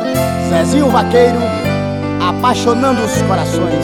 Zezinho Vaqueiro, apaixonando os corações.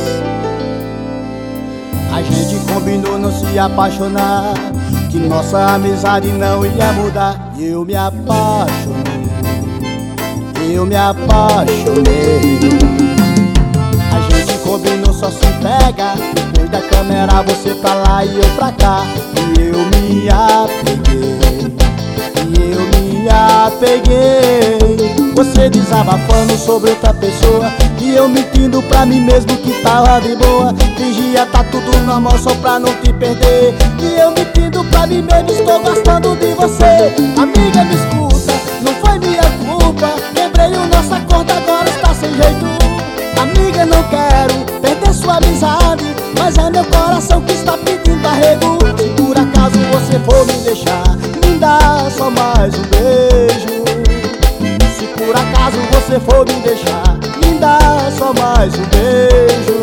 A gente combinou não se apaixonar, que nossa amizade não ia mudar. E eu me apaixonei, eu me apaixonei. A gente combinou só se pega, depois da câmera você pra lá e eu pra cá. E eu me apeguei, e eu me apeguei. Você desabafando sobre outra pessoa e eu mentindo pra mim mesmo que tava de boa. Fingia tá tudo normal só pra não te perder. E eu mentindo pra mim mesmo, estou gostando de você. Amiga, me escuta, não foi minha culpa. Quebrei o nosso acordo, agora está sem jeito. Amiga, não quero perder sua amizade, mas é meu coração que está pedindo arrego. Se por acaso você for me deixar, me dá só mais um beijo. Se por acaso você for me deixar, me dá só mais um beijo.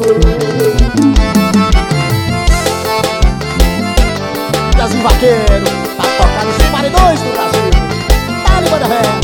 Zezinho Vaqueiro, pra tocar nos paredões do Brasil. Dale, banda ré.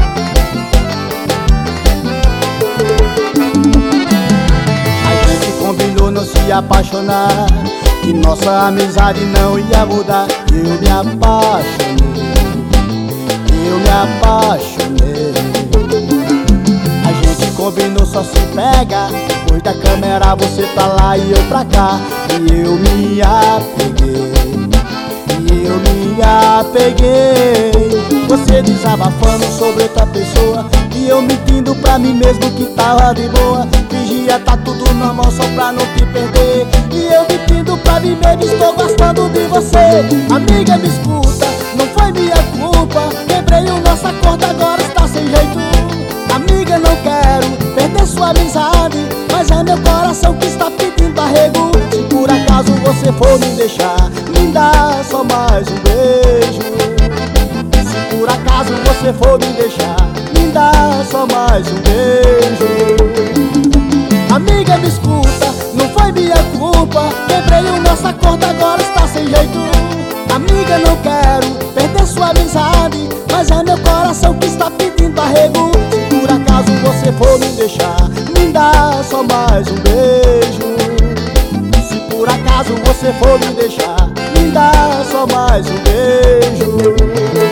A gente combinou não se apaixonar, que nossa amizade não ia mudar. Eu me apaixonei, eu me apaixonei. A gente combinou só se pega, depois da câmera você pra lá e eu pra cá. E eu me apeguei, e eu me apeguei. Você desabafando sobre outra pessoa e eu mentindo pra mim mesmo que tava de boa. Fingia tá tudo normal só pra não te perder. E eu mentindo pra mim mesmo, estou gostando de você. Amiga, me escuta, não foi minha culpa. Quebrei o nosso acordo, agora está sem jeito. Amiga, não quero perder sua amizade, mas é meu coração que está pedindo arrego. Se por acaso você for me deixar, me dá só mais um beijo. Se por acaso você for me deixar, me dá só mais um beijo. Amiga, me escuta, não foi minha culpa. Quebrei o nosso acordo, agora está sem jeito. Amiga, não quero perder sua amizade, mas é meu coração que está pedindo arrego. Se por acaso você for me deixar, me dá só mais um beijo. Se por acaso você for me deixar, me dá só mais um beijo.